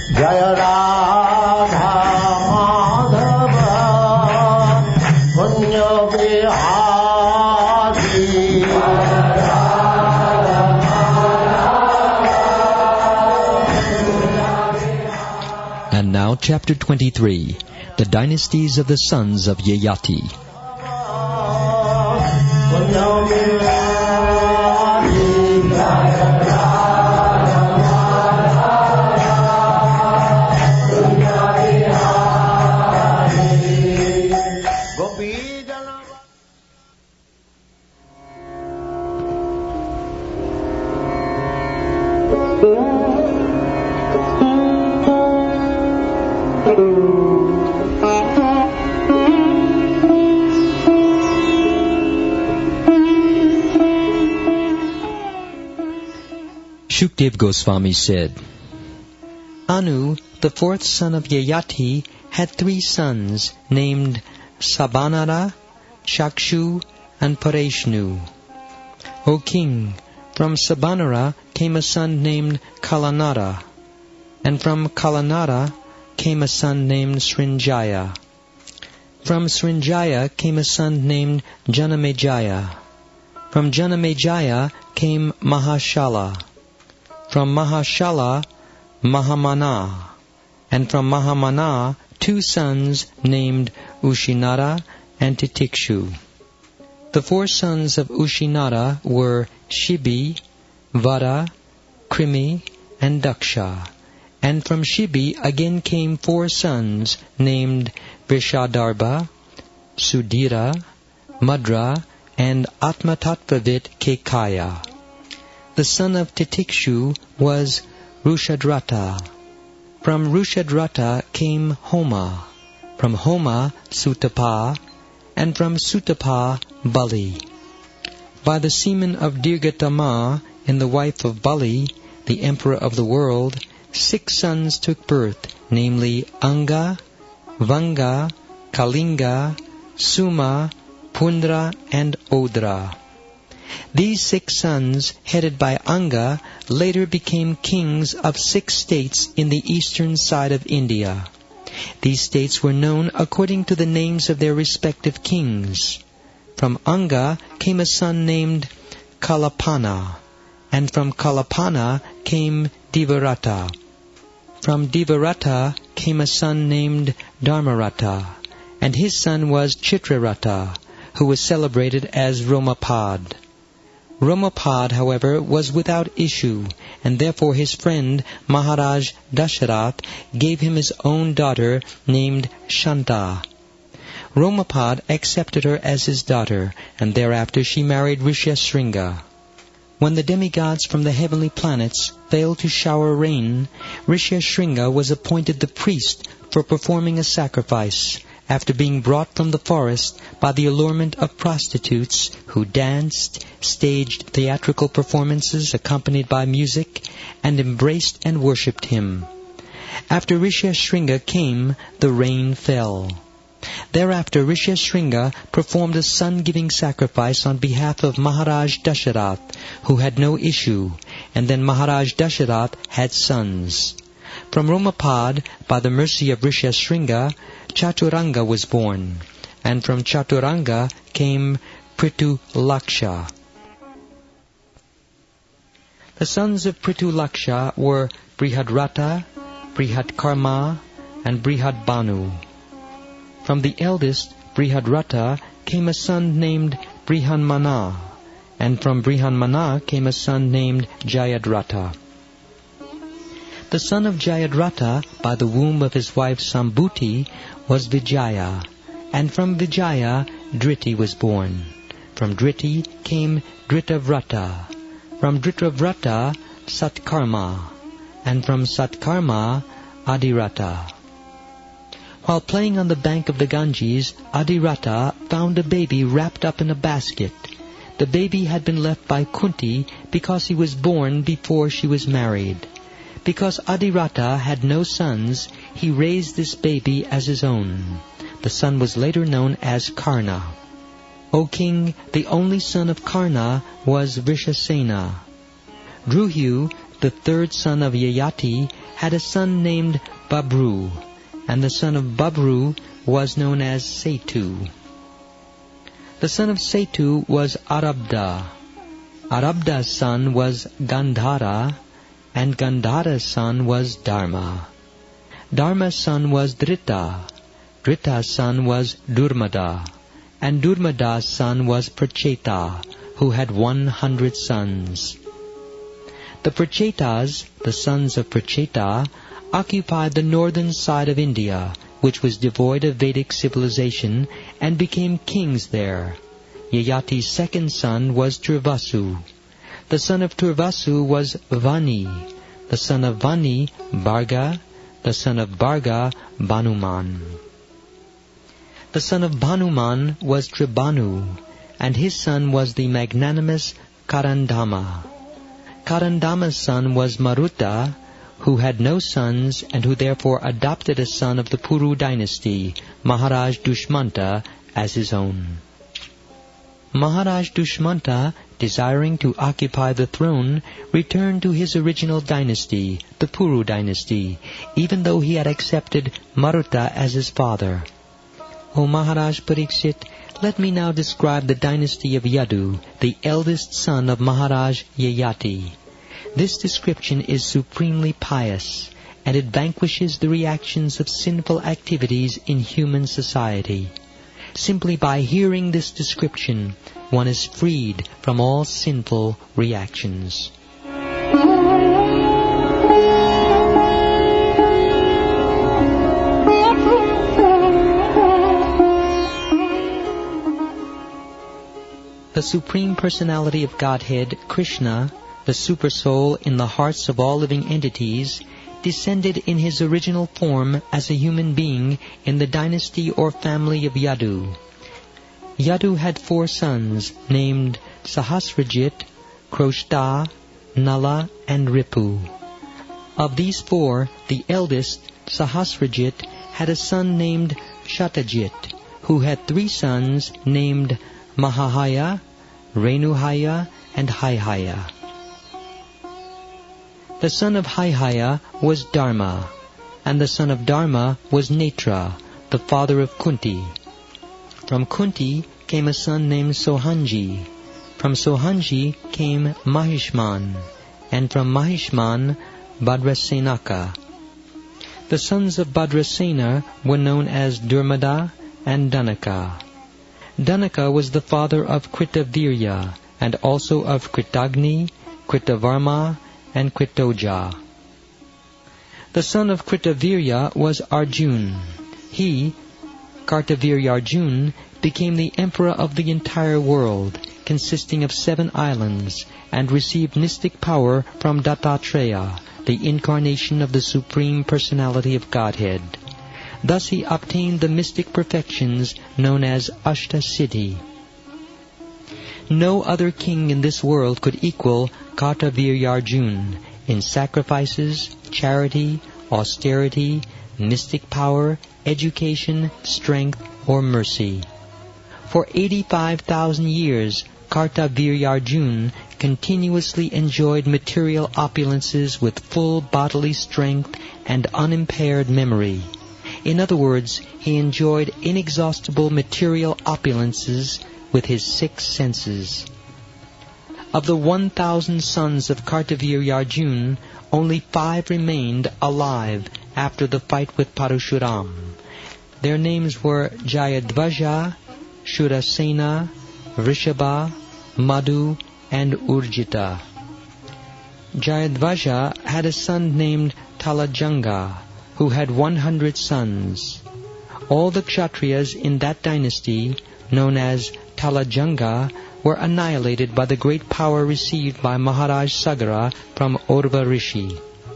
Jaya Radha Madhava Punya Bihari. And now chapter 23, the dynasties of the sons of Yayati. Shukdev Goswami said, Anu, the fourth son of Yayati, had 3 sons named Sabanara, Chakshu, and Pareshnu. O king, from Sabanara came a son named Kalanara, and from Kalanara came a son named Srinjaya. From Srinjaya came a son named Janamejaya. From Janamejaya came Mahashala. From Mahashala, Mahamana, and from Mahamana 2 sons named Ushinara and Titikshu. The 4 sons of Ushinara were Shibi, Vara, Krimi, and Daksha. And from Shibi again came 4 sons named Vrishadarba, Sudhira, Madra, and Atmatatvavit Kekaya. The son of Titikshu was Rushadrata. From Rushadrata came Homa. From Homa, Sutapa, and from Sutapa, Bali. By the semen of Dirgatama and the wife of Bali, the emperor of the world, 6 sons took birth, namely Anga, Vanga, Kalinga, Suma, Pundra, and Odra. These 6 sons, headed by Anga, later became kings of 6 states in the eastern side of India. These states were known according to the names of their respective kings. From Anga came a son named Kalapana, and from Kalapana came Divarata. From Divarata came a son named Dharmarata, and his son was Chitrarata, who was celebrated as Romapad. Romapad, however, was without issue, and therefore his friend Maharaj Dasharath gave him his own daughter named Shanta. Romapad accepted her as his daughter, and thereafter she married Rishyasringa. When the demigods from the heavenly planets failed to shower rain, Rishyasringa was appointed the priest for performing a sacrifice, after being brought from the forest by the allurement of prostitutes who danced, staged theatrical performances accompanied by music, and embraced and worshipped him. After Rishyasringa came, the rain fell. Thereafter Rishyasringa performed a sun-giving sacrifice on behalf of Maharaj Dasharath, who had no issue, and then Maharaj Dasharath had sons. From Romapad, by the mercy of Rishyasringa, Chaturanga was born, and from Chaturanga came Prithu-Laksha. The sons of Prithu-Laksha were Brihadrata, Brihatkarma, and Brihadbanu. From the eldest, Brihadrata, came a son named Brihanmana, and from Brihanmana came a son named Jayadrata. The son of Jayadrata, by the womb of his wife Sambhuti, was Vijaya, and from Vijaya Dhriti was born. From Dhriti came Dritavrata. From Dritavrata, Satkarma, and from Satkarma, Adirata. While playing on the bank of the Ganges, Adirata found a baby wrapped up in a basket. The baby had been left by Kunti because he was born before she was married. Because Adirata had no sons, he raised this baby as his own. The son was later known as Karna. O king, the only son of Karna was Vrishasena. Druhu, the third son of Yayati, had a son named Babru, and the son of Babru was known as Setu. The son of Setu was Arabda. Arabda's son was Gandhara, and Gandhara's son was Dharma. Dharma's son was Drita. Drita's son was Durmada, and Durmada's son was Pracheta, who had 100 sons. The Prachetas, the sons of Pracheta, occupied the northern side of India, which was devoid of Vedic civilization, and became kings there. Yayati's second son was Turvasu. The son of Turvasu was Vani. The son of Vani, Bharga. The son of Bharga, Banuman. The son of Banuman was Tribhanu, and his son was the magnanimous Karandama. Karandama's son was Maruta, who had no sons and who therefore adopted a son of the Puru dynasty, Maharaj Dushmanta, as his own. Maharaj Dushmanta, desiring to occupy the throne, returned to his original dynasty, the Puru dynasty, even though he had accepted Maruta as his father. O Maharaj Pariksit, let me now describe the dynasty of Yadu, the eldest son of Maharaj Yayati. This description is supremely pious, and it vanquishes the reactions of sinful activities in human society. Simply by hearing this description, one is freed from all sinful reactions. The Supreme Personality of Godhead, Krishna, the Supersoul in the hearts of all living entities, descended in his original form as a human being in the dynasty or family of Yadu. Yadu had 4 sons named Sahasrajit, Kroshta, Nala, and Ripu. Of these 4, the eldest, Sahasrajit, had a son named Shatajit, who had 3 sons named Mahahaya, Renuhaya, and Haihaya. The son of Haihaya was Dharma, and the son of Dharma was Netra, the father of Kunti. From Kunti came a son named Sohanji. From Sohanji came Mahishman, and from Mahishman, Bhadrasenaka. The sons of Bhadrasena were known as Durmada and Dhanaka. Dhanaka was the father of Kritavirya, and also of Kritagni, Kritavarma, and Kritoja. The son of Kritavirya was Arjun. He, Kartavirya Arjun, became the emperor of the entire world, consisting of 7 islands, and received mystic power from Dattatreya, the incarnation of the Supreme Personality of Godhead. Thus he obtained the mystic perfections known as Ashtasiddhi. No other king in this world could equal Kartavirya Arjun in sacrifices, charity, austerity, mystic power, education, strength, or mercy. For 85,000 years, Kartavirya Arjun continuously enjoyed material opulences with full bodily strength and unimpaired memory. In other words, he enjoyed inexhaustible material opulences with his 6 senses. Of the 1,000 sons of Kartavirya Arjun, only 5 remained alive after the fight with Parashuram. Their names were Jayadvaja, Shurasena, Vrishabha, Madhu, and Urjita. Jayadvaja had a son named Talajanga, who had 100 sons. All the Kshatriyas in that dynasty, known as Talajanga, were annihilated by the great power received by Maharaj Sagara from Urva Rishi.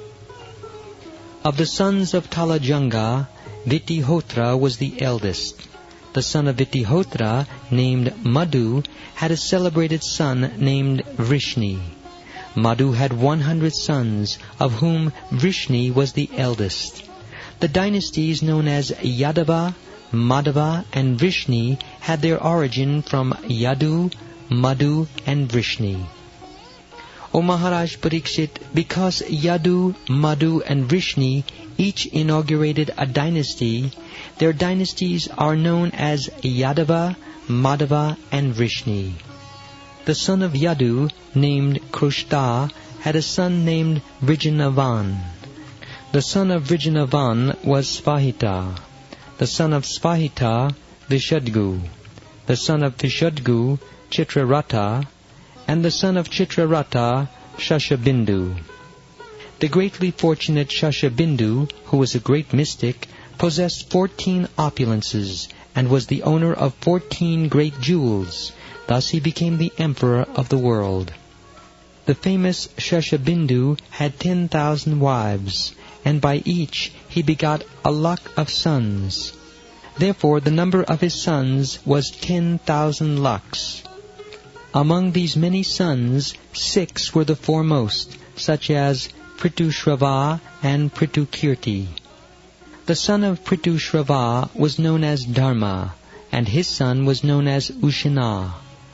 Of the sons of Talajanga, Vitihotra was the eldest. The son of Vitihotra, named Madhu, had a celebrated son named Vrishni. Madhu had 100 sons, of whom Vrishni was the eldest. The dynasties known as Yadava, Madhava, and Vrishni had their origin from Yadu, Madhu, and Vrishni. O Maharaj Parikshit, because Yadu, Madhu, and Vrishni each inaugurated a dynasty, their dynasties are known as Yadava, Madhava, and Vrishni. The son of Yadu, named Krushta, had a son named Vrijanavan. The son of Vrijanavan was Svahita. The son of Svahita, Vishadgu. The son of Vishadgu, Chitraratha. And the son of Chitraratha, Shashabindu. The greatly fortunate Shashabindu, who was a great mystic, possessed 14 opulences, and was the owner of 14 great jewels. Thus he became the emperor of the world. The famous Shashabindu had 10,000 wives, and by each he begot a lakh of sons. Therefore the number of his sons was 10,000 lakhs. Among these many sons, 6 were the foremost, such as Prithu-Shrava and Prithu-Kirti. The son of Prithu-Shrava was known as Dharma, and his son was known as Ushana.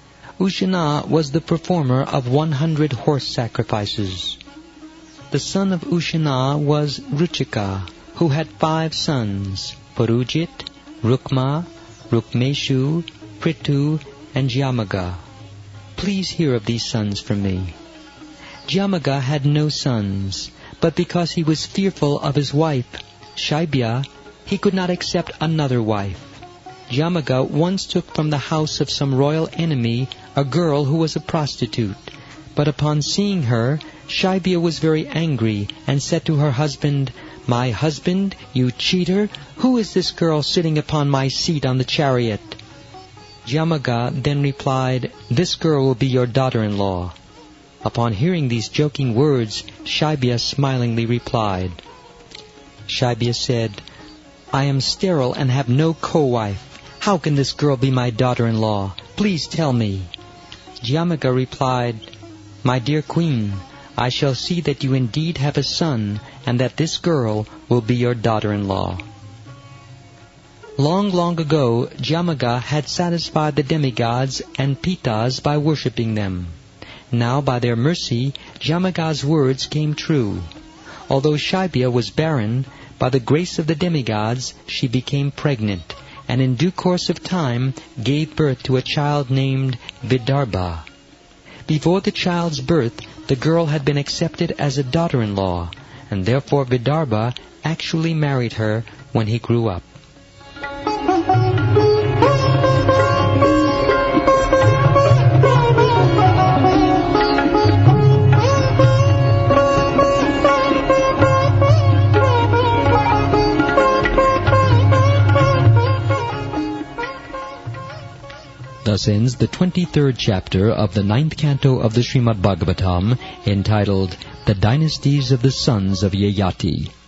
Ushana was the performer of 100 horse sacrifices. The son of Ushana was Ruchika, who had 5 sons, Parujit, Rukma, Rukmeshu, Prithu, and Jyamaga. Please hear of these sons from me. Jyamaga had no sons, but because he was fearful of his wife, Shaibya, he could not accept another wife. Jyamaga once took from the house of some royal enemy a girl who was a prostitute. But upon seeing her, Shaibya was very angry and said to her husband, "My husband, you cheater, who is this girl sitting upon my seat on the chariot?" Jyamaga then replied, "This girl will be your daughter-in-law." Upon hearing these joking words, Shaibya smilingly replied. Shaibya said, "I am sterile and have no co-wife. How can this girl be my daughter-in-law? Please tell me." Jyamaga replied, "My dear queen, I shall see that you indeed have a son, and that this girl will be your daughter-in-law." Long, long ago, Jyamaga had satisfied the demigods and Pitas by worshipping them. Now, by their mercy, Jyamaga's words came true. Although Shaibya was barren, by the grace of the demigods she became pregnant, and in due course of time gave birth to a child named Vidarbha. Before the child's birth, the girl had been accepted as a daughter-in-law, and therefore Vidarbha actually married her when he grew up. Thus ends the 23rd chapter of the 9th canto of the Srimad Bhagavatam, entitled The Dynasties of the Sons of Yayati.